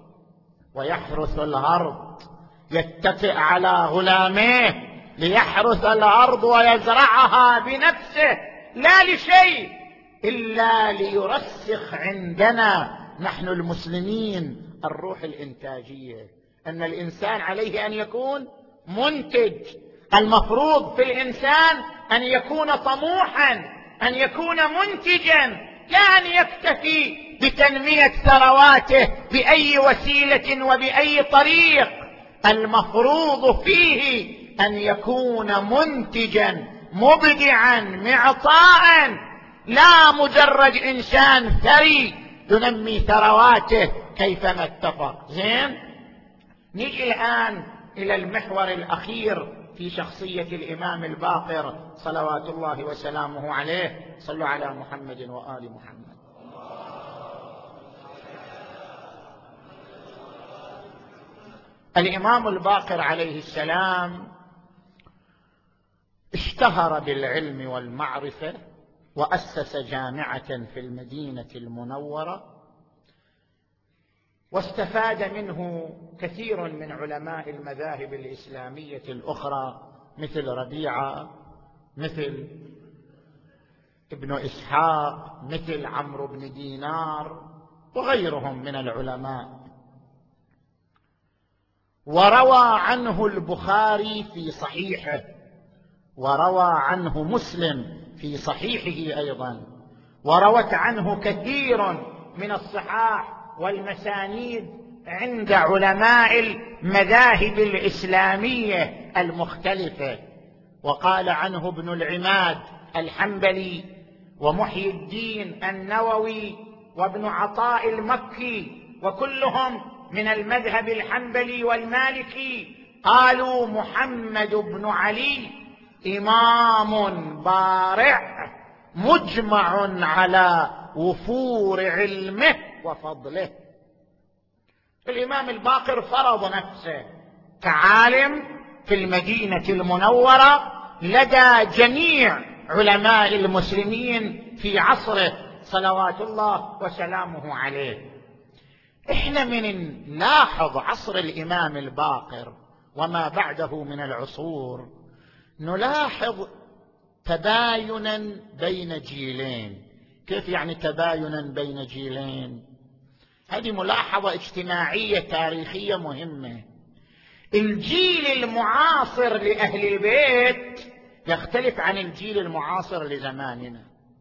ويحرث الأرض، يتكئ على غلاميه ليحرث الأرض ويزرعها بنفسه، لا لشيء إلا ليرسخ عندنا نحن المسلمين الروح الإنتاجية، أن الإنسان عليه أن يكون منتج. المفروض في الإنسان أن يكون طموحا، أن يكون منتجا، لا أن يكتفي بتنمية ثرواته بأي وسيلة وبأي طريق. المفروض فيه أن يكون منتجا مبدعا معطاء، لا مجرد إنسان ثري ينمي ثرواته كيفما اتفق. زين، نيجي الآن إلى المحور الأخير في شخصية الإمام الباقر صلوات الله وسلامه عليه. صلوا على محمد وآل محمد. الإمام الباقر عليه السلام اشتهر بالعلم والمعرفة، وأسس جامعة في المدينة المنورة واستفاد منه كثير من علماء المذاهب الإسلامية الأخرى مثل ربيعة، مثل ابن إسحاق، مثل عمرو بن دينار وغيرهم من العلماء. وروى عنه البخاري في صحيحه، وروى عنه مسلم في صحيحه أيضا، وروت عنه كثير من الصحاح والمسانيد عند علماء المذاهب الإسلامية المختلفة. وقال عنه ابن العماد الحنبلي ومحيي الدين النووي وابن عطاء المكي وكلهم من المذهب الحنبلي والمالكي، قالوا محمد بن علي إمام بارع مجمع على وفور علمه وفضله. الإمام الباقر فرض نفسه كعالم في المدينة المنورة لدى جميع علماء المسلمين في عصره صلوات الله وسلامه عليه. احنا من نلاحظ عصر الإمام الباقر وما بعده من العصور نلاحظ تباينا بين جيلين. كيف يعني تباينا بين جيلين؟ هذه ملاحظة اجتماعية تاريخية مهمة. الجيل المعاصر لأهل البيت يختلف عن الجيل المعاصر لزماننا.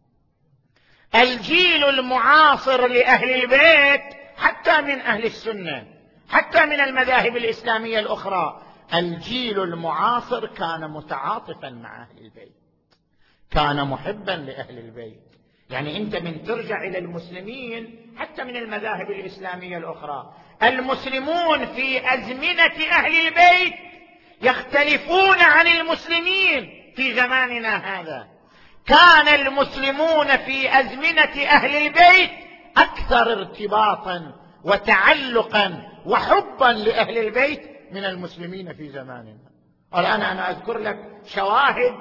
الجيل المعاصر لأهل البيت حتى من أهل السنة، حتى من المذاهب الإسلامية الأخرى، الجيل المعاصر كان متعاطفا مع أهل البيت، كان محبا لأهل البيت. يعني أنت من ترجع إلى المسلمين حتى من المذاهب الإسلامية الأخرى، المسلمون في أزمنة أهل البيت يختلفون عن المسلمين في زماننا هذا. كان المسلمون في أزمنة أهل البيت أكثر ارتباطا وتعلقا وحبا لأهل البيت من المسلمين في زماننا. الآن أنا أذكر لك شواهد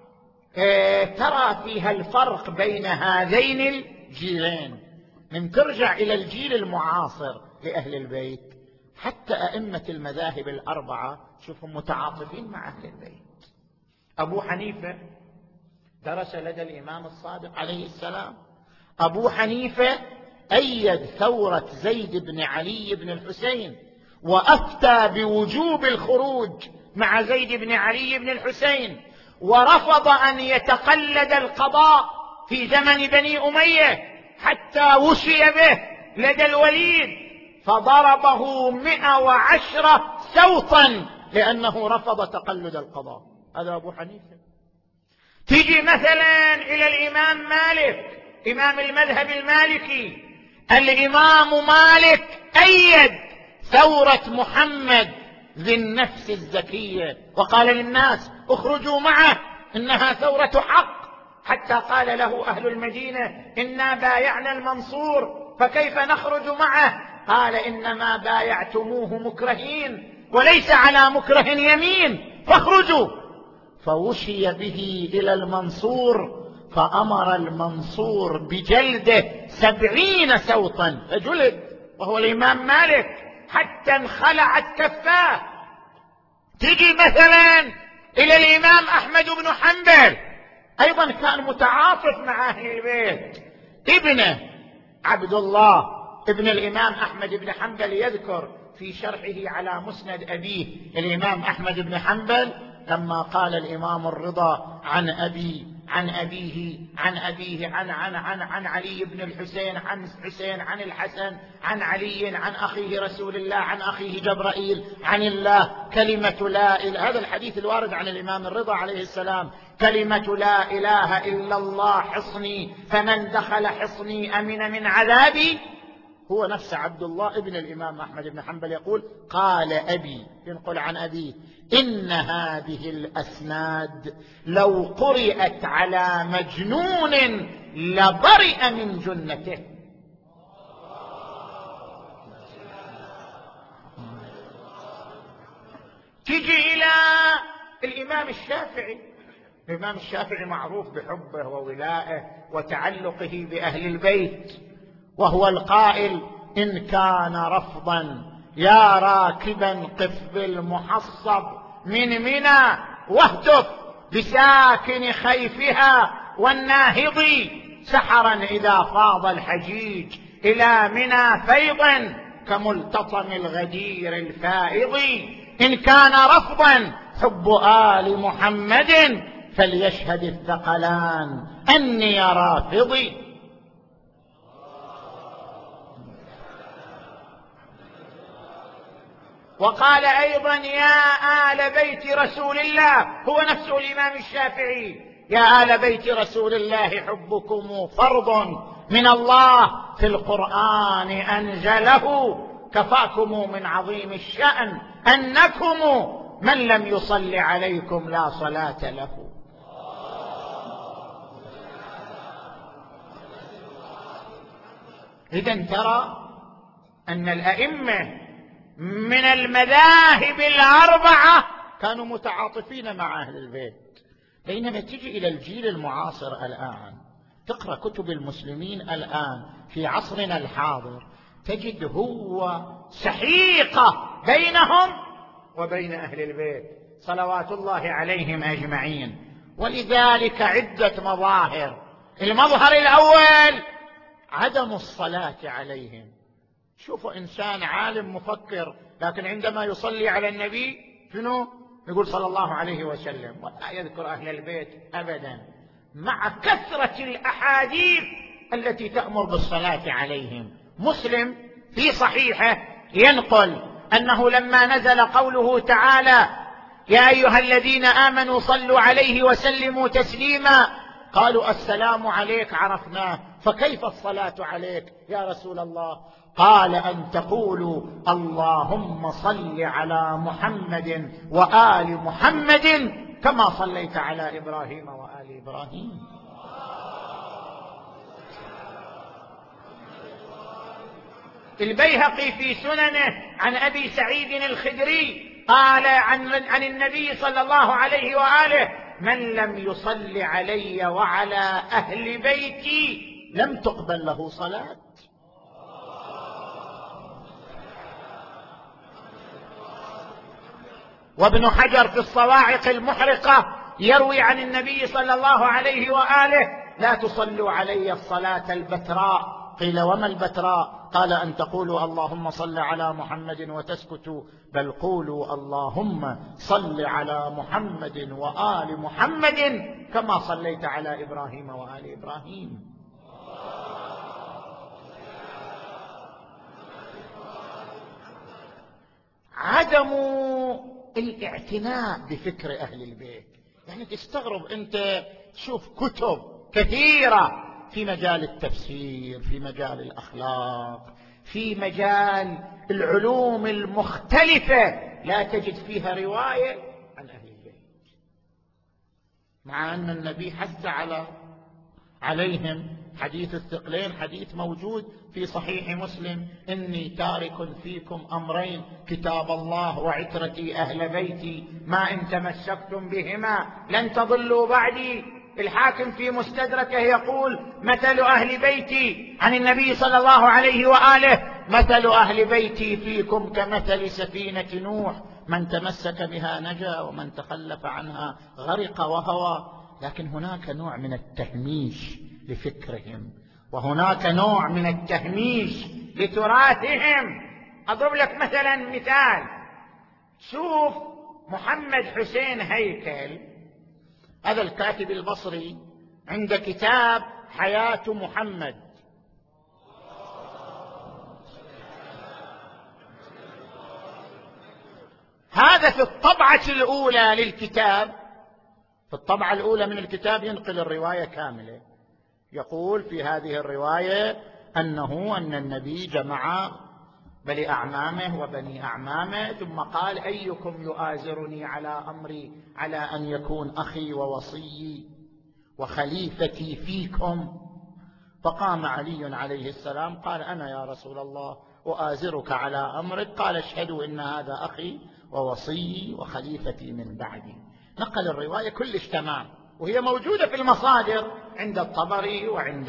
ترى فيها الفرق بين هذين الجيلين. من ترجع إلى الجيل المعاصر لأهل البيت حتى أئمة المذاهب الأربعة شوفهم متعاطفين مع أهل البيت. أبو حنيفة درس لدى الإمام الصادق عليه السلام. أبو حنيفة أيد ثورة زيد بن علي بن الحسين وأفتى بوجوب الخروج مع زيد بن علي بن الحسين، ورفض أن يتقلد القضاء في زمن بني أمية حتى وشي به لدى الوليد فضربه 110 سوطا لأنه رفض تقلد القضاء. هذا أبو حنيفة. تيجي مثلا إلى الإمام مالك إمام المذهب المالكي. الإمام مالك أيد ثورة محمد ذي النفس الزكية وقال للناس اخرجوا معه إنها ثورة حق، حتى قال له أهل المدينة إنا بايعنا المنصور فكيف نخرج معه؟ قال إنما بايعتموه مكرهين وليس على مكره يمين فاخرجوا. فوشي به إلى المنصور فأمر المنصور بجلده 70 سوطا فجلد وهو الإمام مالك حتى انخلعت كفاه. تجي مثلا إلى الإمام أحمد بن حنبل أيضا كان متعاطف مع أهل البيت. ابنه عبد الله ابن الإمام أحمد بن حنبل يذكر في شرحه على مسند أبيه الإمام أحمد بن حنبل لما قال الإمام الرضا عن أبيه عن علي بن الحسين عن حسين عن الحسن عن علي عن أخيه رسول الله عن أخيه جبرائيل عن الله كلمة لا إله. هذا الحديث الوارد عن الإمام الرضا عليه السلام: كلمة لا إله إلا الله حصني فمن دخل حصني أمن من عذابي. هو نفس عبد الله ابن الإمام أحمد بن حنبل يقول: قال أبي، ينقل عن أبيه: إن هذه الأسناد لو قرئت على مجنون لبرئ من جنته. تجي إلى الإمام الشافعي. الإمام الشافعي معروف بحبه وولائه وتعلقه بأهل البيت، وهو القائل: إن كان رفضا يا راكبا قف بالمحصب من منى واهتف بساكن خيفها والناهض سحرا إذا فاض الحجيج إلى منى فيضا كملتطم الغدير الفائض إن كان رفضا حب آل محمد فليشهد الثقلان أني رافضي. وقال أيضا يا آل بيت رسول الله، هو نفسه الإمام الشافعي، يا آل بيت رسول الله حبكم فرض من الله في القرآن أنزله كفاكم من عظيم الشأن أنكم من لم يصل عليكم لا صلاة له. إذن ترى أن الأئمة من المذاهب الأربعة كانوا متعاطفين مع أهل البيت. بينما تجي إلى الجيل المعاصر الآن تقرأ كتب المسلمين الآن في عصرنا الحاضر تجد هو سحيقة بينهم وبين أهل البيت صلوات الله عليهم أجمعين. ولذلك عدة مظاهر. المظهر الأول عدم الصلاة عليهم. شوفوا إنسان عالم مفكر لكن عندما يصلي على النبي شنو يقول صلى الله عليه وسلم ولا يذكر أهل البيت أبدا، مع كثرة الأحاديث التي تأمر بالصلاة عليهم. مسلم في صحيحه ينقل أنه لما نزل قوله تعالى يا أيها الذين آمنوا صلوا عليه وسلموا تسليما قالوا السلام عليك عرفناه فكيف الصلاة عليك يا رسول الله؟ قال أن تقولوا اللهم صل على محمد وآل محمد كما صليت على إبراهيم وآل إبراهيم. البيهقي في سننه عن أبي سعيد الخدري قال عن النبي صلى الله عليه وآله من لم يصل علي وعلى أهل بيتي لم تقبل له صلاة. وابن حجر في الصواعق المحرقة يروي عن النبي صلى الله عليه وآله لا تصلوا علي الصلاة البتراء. قيل وما البتراء؟ قال أن تقولوا اللهم صل على محمد وتسكتوا، بل قولوا اللهم صل على محمد وآل محمد كما صليت على إبراهيم وآل إبراهيم. عدم الاعتناء بفكر أهل البيت. يعني تستغرب أنت تشوف كتب كثيرة في مجال التفسير، في مجال الأخلاق، في مجال العلوم المختلفة لا تجد فيها رواية عن أهل البيت، مع أن النبي حث عليهم. حديث الثقلين حديث موجود في صحيح مسلم إني تارك فيكم أمرين كتاب الله وعترتي أهل بيتي ما إن تمسكتم بهما لن تضلوا بعدي. الحاكم في مستدركه يقول مثل أهل بيتي عن النبي صلى الله عليه وآله مثل أهل بيتي فيكم كمثل سفينة نوح من تمسك بها نجا ومن تخلف عنها غرق وهوى. لكن هناك نوع من التهميش لفكرهم وهناك نوع من التهميش لتراثهم. أضرب لك مثلا مثال. شوف محمد حسين هيكل، هذا الكاتب البصري عند كتاب حياة محمد. هذا في الطبعة الأولى للكتاب، في الطبعة الأولى من الكتاب ينقل الرواية كاملة. يقول في هذه الرواية أن النبي جمع بني أعمامه وبني أعمامه ثم قال أيكم يؤازرني على أمري على أن يكون أخي ووصيي وخليفتي فيكم؟ فقام علي عليه السلام قال أنا يا رسول الله أؤازرك على أمرك. قال اشهدوا إن هذا أخي ووصيي وخليفتي من بعدي. نقل الرواية كلش تمام وهي موجودة في المصادر عند الطبري وعند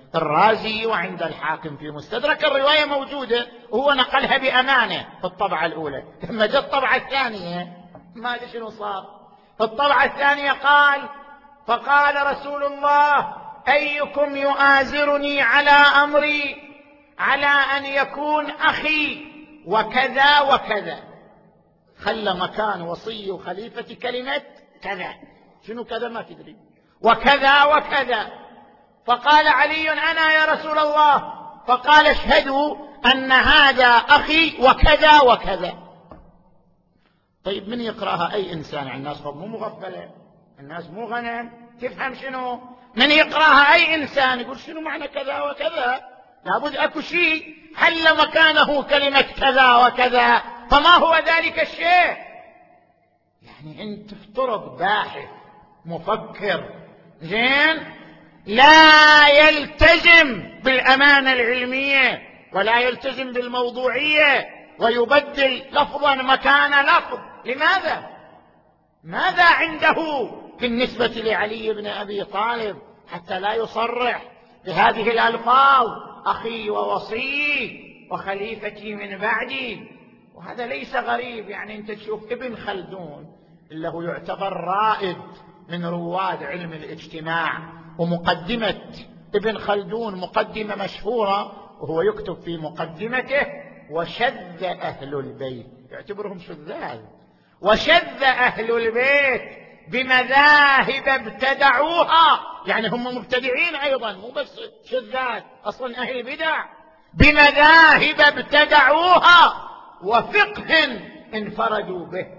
الرازي وعند الحاكم في مستدرك. الرواية موجودة وهو نقلها بأمانة في الطبعة الأولى. لما جاء الطبعة الثانية ما أدري شنو صار. في الطبعة الثانية فقال رسول الله: أيكم يؤازرني على أمري على أن يكون أخي وكذا وكذا. خلى مكان وصي وخليفة كلمة كذا. شنو كذا ما تدري. وكذا وكذا. فقال علي: أنا يا رسول الله. فقال: اشهدوا أن هذا أخي وكذا وكذا. طيب من يقرأها؟ أي إنسان. الناس مو مغفلة، الناس مو غنم تفهم شنو. من يقرأها أي إنسان يقول شنو معنى كذا وكذا. لابد أكو شيء حل مكانه كلمة كذا وكذا. فما هو ذلك الشيء؟ يعني أنت افترض باحث مفكر زين لا يلتزم بالأمانة العلمية ولا يلتزم بالموضوعية ويبدل لفظا مكان لفظ. لماذا؟ ماذا عنده بالنسبة لعلي بن أبي طالب حتى لا يصرح بهذه الألفاظ: أخي ووصي وخليفتي من بعدي؟ وهذا ليس غريب. يعني أنت تشوف ابن خلدون اللي هو يعتبر رائد من رواد علم الاجتماع، ومقدمة ابن خلدون مقدمة مشهورة، وهو يكتب في مقدمته: وشذ أهل البيت. يعتبرهم شذاذ. وشذ أهل البيت بمذاهب ابتدعوها. يعني هم مبتدعين أيضا، مو بس شذاذ، أصلا أهل بدع. بمذاهب ابتدعوها وفقه انفردوا به.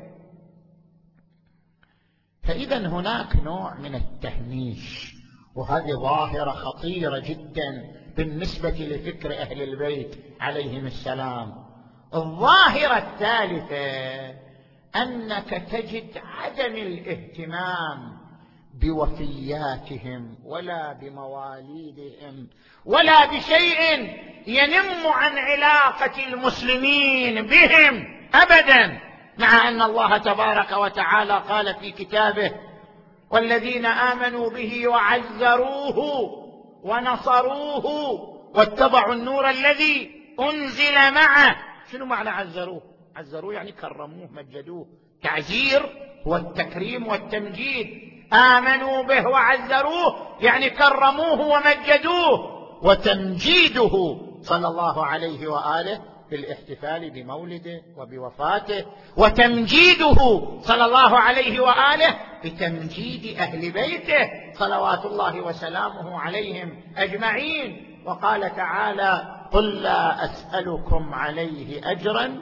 فإذا هناك نوع من التهميش، وهذه ظاهرة خطيرة جدا بالنسبة لفكر أهل البيت عليهم السلام. الظاهرة الثالثة أنك تجد عدم الاهتمام بوفياتهم ولا بمواليدهم ولا بشيء ينم عن علاقة المسلمين بهم أبدا، مع أن الله تبارك وتعالى قال في كتابه: والذين آمنوا به وعزروه ونصروه واتبعوا النور الذي أنزل معه. شنو معنى عزروه؟ عزروه يعني كرموه مجدوه. تعزير هو التكريم والتمجيد. آمنوا به وعزروه يعني كرموه ومجدوه. وتمجيده صلى الله عليه وآله بالاحتفال بمولده وبوفاته، وتمجيده صلى الله عليه وآله بتمجيد أهل بيته صلوات الله وسلامه عليهم أجمعين. وقال تعالى: قل لا أسألكم عليه أجرا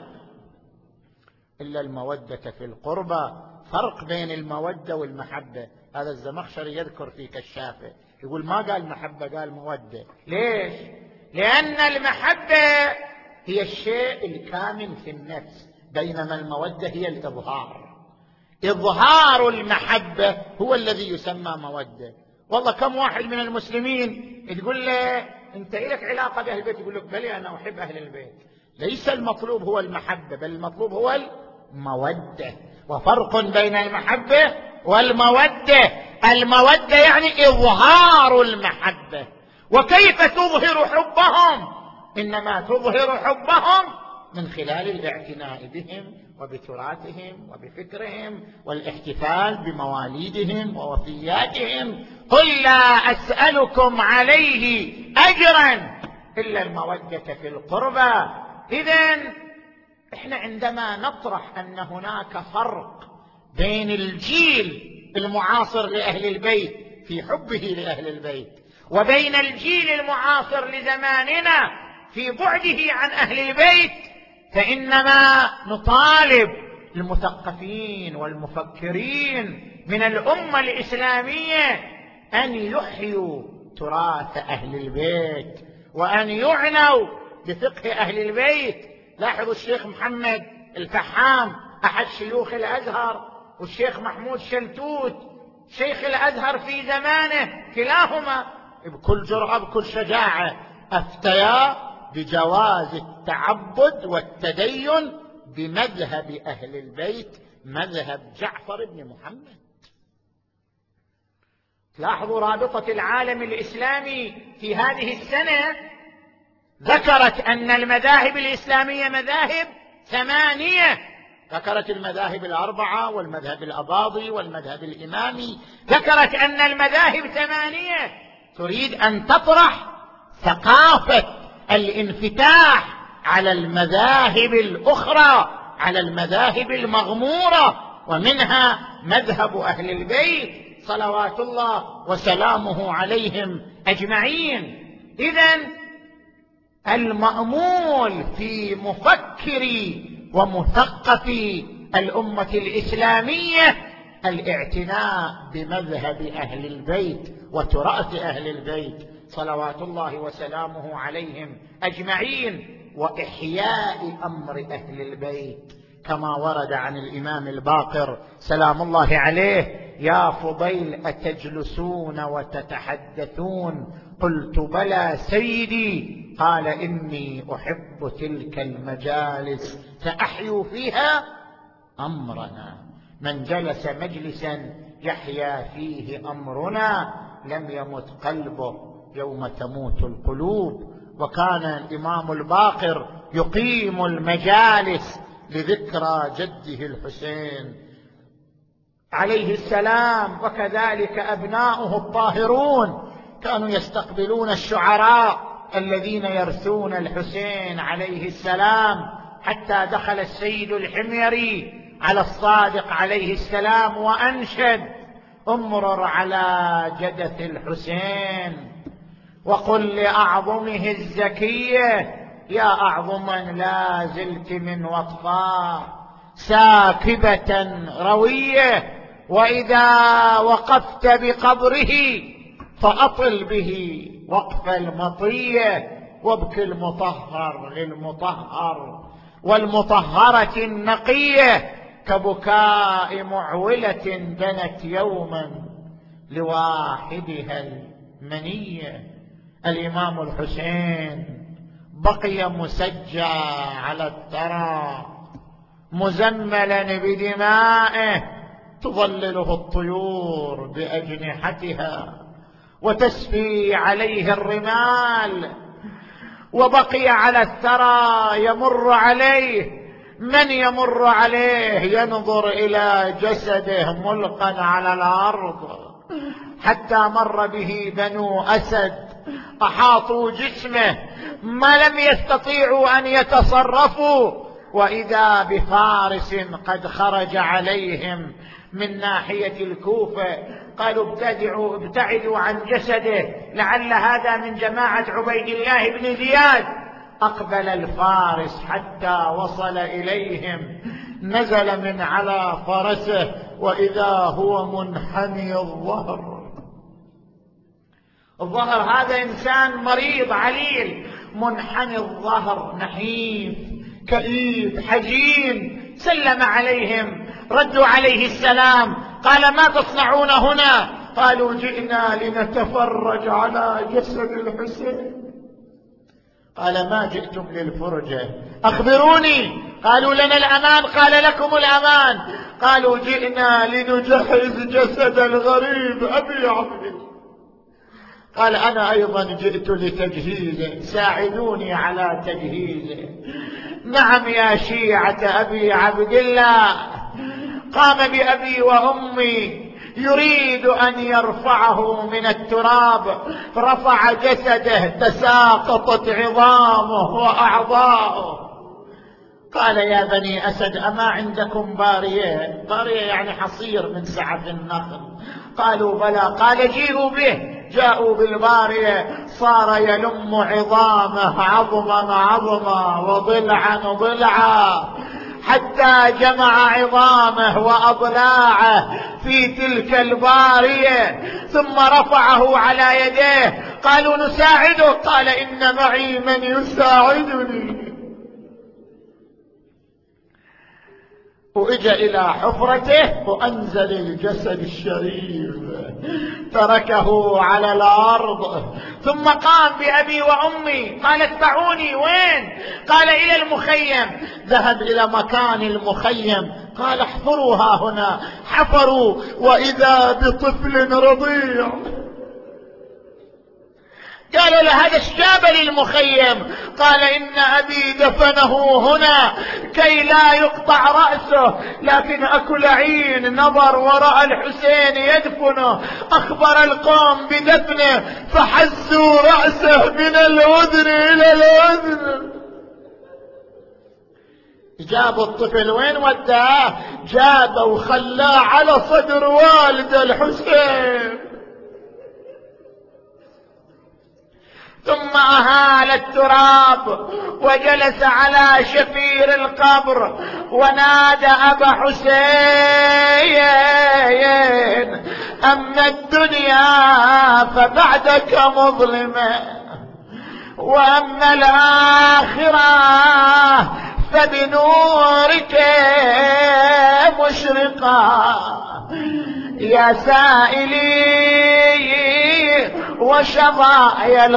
إلا المودة في القربى. فرق بين المودة والمحبة. هذا الزمخشري يذكر في كشافه يقول ما قال محبة قال مودة. ليش؟ لأن المحبة هي الشيء الكامن في النفس، بينما المودة هي الإظهار. إظهار المحبة هو الذي يسمى مودة. والله كم واحد من المسلمين تقول له أنت إلك علاقة بأهل البيت، يقول لك بلي أنا أحب أهل البيت. ليس المطلوب هو المحبة، بل المطلوب هو المودة. وفرق بين المحبة والمودة. المودة يعني إظهار المحبة. وكيف تظهر حبهم؟ إنما تظهر حبهم من خلال الاعتناء بهم وبتراثهم وبفكرهم والاحتفال بمواليدهم ووفياتهم. قل لا أسألكم عليه أجرا إلا المودة في القربى. إذن إحنا عندما نطرح أن هناك فرق بين الجيل المعاصر لأهل البيت في حبه لأهل البيت وبين الجيل المعاصر لزماننا في بعده عن أهل البيت، فإنما نطالب المثقفين والمفكرين من الأمة الإسلامية أن يحيوا تراث أهل البيت وأن يعنوا بفقه أهل البيت. لاحظوا الشيخ محمد الفحام أحد شيوخ الأزهر، والشيخ محمود شلتوت شيخ الأزهر في زمانه، كلاهما بكل جرأة بكل شجاعة أفتيا بجواز التعبد والتدين بمذهب أهل البيت، مذهب جعفر بن محمد. لاحظوا رابطة العالم الإسلامي في هذه السنة ذكرت أن المذاهب الإسلامية مذاهب 8، ذكرت المذاهب 4 والمذهب الأباضي والمذهب الإمامي، ذكرت أن المذاهب 8. تريد أن تطرح ثقافة الانفتاح على المذاهب الأخرى، على المذاهب المغمورة، ومنها مذهب أهل البيت صلوات الله وسلامه عليهم أجمعين. إذن المأمول في مفكري ومثقفي الأمة الإسلامية الاعتناء بمذهب أهل البيت وتراث أهل البيت صلوات الله وسلامه عليهم أجمعين، وإحياء أمر أهل البيت كما ورد عن الإمام الباقر سلام الله عليه: يا فضيل أتجلسون وتتحدثون؟ قلت بلى سيدي. قال إني أحب تلك المجالس فأحيوا فيها أمرنا. من جلس مجلسا يحيا فيه أمرنا لم يمت قلبه يوم تموت القلوب. وكان الإمام الباقر يقيم المجالس لذكرى جده الحسين عليه السلام، وكذلك أبناؤه الطاهرون كانوا يستقبلون الشعراء الذين يرثون الحسين عليه السلام، حتى دخل السيد الحميري على الصادق عليه السلام وأنشد: امرر على جدث الحسين وقل لأعظمه الزكية يا أعظما لا زلت من وطفا ساكبة روية، وإذا وقفت بقبره فأطل به وقف المطية، وابك المطهر للمطهر والمطهرة النقية كبكاء معولة دنت يوما لواحدها المنية. الإمام الحسين بقي مسجى على الثرى مزملا بدمائه تظلله الطيور بأجنحتها وتسفي عليه الرمال، وبقي على الثرى يمر عليه من يمر عليه ينظر إلى جسده ملقا على الأرض، حتى مر به بنو أسد أحاطوا جسمه ما لم يستطيعوا أن يتصرفوا، وإذا بفارس قد خرج عليهم من ناحية الكوفة، قالوا ابتعدوا عن جسده لعل هذا من جماعة عبيد الله بن زياد. أقبل الفارس حتى وصل إليهم، نزل من على فرسه وإذا هو منحني الظهر هذا إنسان مريض عليل، منحني الظهر نحيف كئيب حزين. سلم عليهم، ردوا عليه السلام، قال ما تصنعون هنا؟ قالوا جئنا لنتفرج على جسد الحسين. قال ما جئتم للفرجة؟ أخبروني. قالوا لنا الأمان. قال لكم الأمان. قالوا جئنا لنجهز جسد الغريب أبي عبد. قال أنا أيضا جئت لتجهيزه، ساعدوني على تجهيزه. نعم يا شيعة أبي عبد الله. قام بأبي وأمي يريد أن يرفعه من التراب، رفع جسده تساقطت عظامه وأعضاؤه. قال يا بني أسد أما عندكم بارية؟ بارية يعني حصير من سعف النخل. قالوا بلى. قال جيئوا به. جاءوا بالبارية، صار يلم عظامه عظما عظما وضلعا ضلعا، حتى جمع عظامه وأضلاعه في تلك البارية، ثم رفعه على يديه. قالوا نساعده. قال إن معي من يساعدني. وإجا إلى حفرته وأنزل الجسد الشريف تركه على الأرض، ثم قام بأبي وأمي. قال اتبعوني. وين؟ قال إلى المخيم. ذهب إلى مكان المخيم، قال احفروا ها هنا. حفروا وإذا بطفل رضيع. قالوا له هذا الشاب للمخيم. قال إن أبي دفنه هنا كي لا يقطع رأسه، لكن أكل عين نظر ورأى الحسين يدفنه، أخبر القوم بدفنه فحسوا رأسه من الأذن إلى الأذن. جابوا الطفل. وين وداه؟ جابه وخلاه على صدر والد الحسين، ثم أهال التراب وجلس على شفير القبر ونادى أبا حسين أما الدنيا فبعدك مظلمة، وأما الآخرة فبنورك مشرقة. يا سائلي وشظايا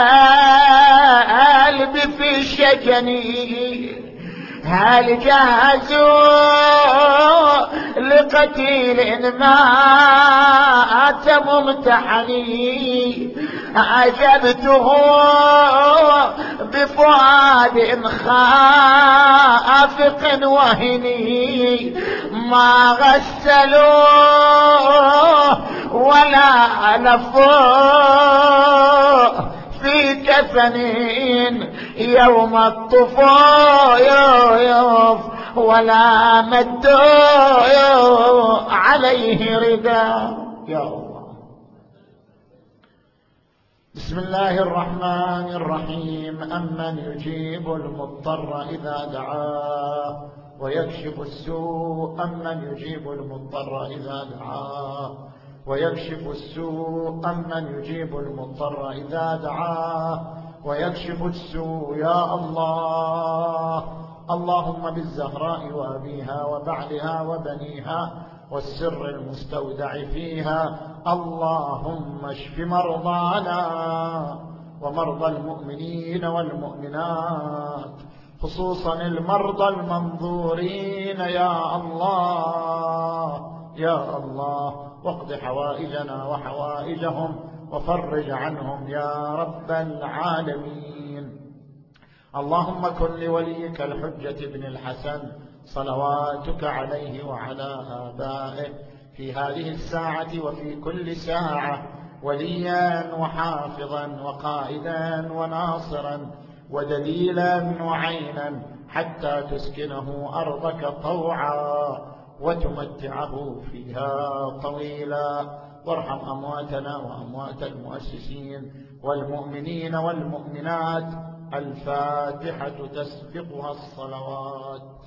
القلب في شجني، هل جهزوا لقتيل مات ممتحني؟ أعجبته بفؤاد خافق وهني، ما غسلوه ولا لفوه في كفنين يوم الطفوف، ولا مدوا عليه رداء. يا الله. بسم الله الرحمن الرحيم. أمن يجيب المضطر إذا دعاه ويكشف السوء. أمن يجيب المضطر إذا دعاه ويكشف السوء. أمن يجيب المضطر إذا دعاه ويكشف السوء. يا الله. اللهم بالزهراء وأبيها وبعلها وبنيها والسر المستودع فيها، اللهم اشف مرضانا ومرضى المؤمنين والمؤمنات، خصوصا المرضى المنظورين يا الله يا الله، واقض حوائجنا وحوائجهم وفرج عنهم يا رب العالمين. اللهم كن لوليك الحجة بن الحسن صلواتك عليه وعلى آبائه في هذه الساعة وفي كل ساعة وليا وحافظا وقائدا وناصرا ودليلا وعينا، حتى تسكنه أرضك طوعا وتمتعه فيها طويلا. وارحم أمواتنا وأموات المؤسسين والمؤمنين والمؤمنات. الفاتحة تسبقها الصلوات.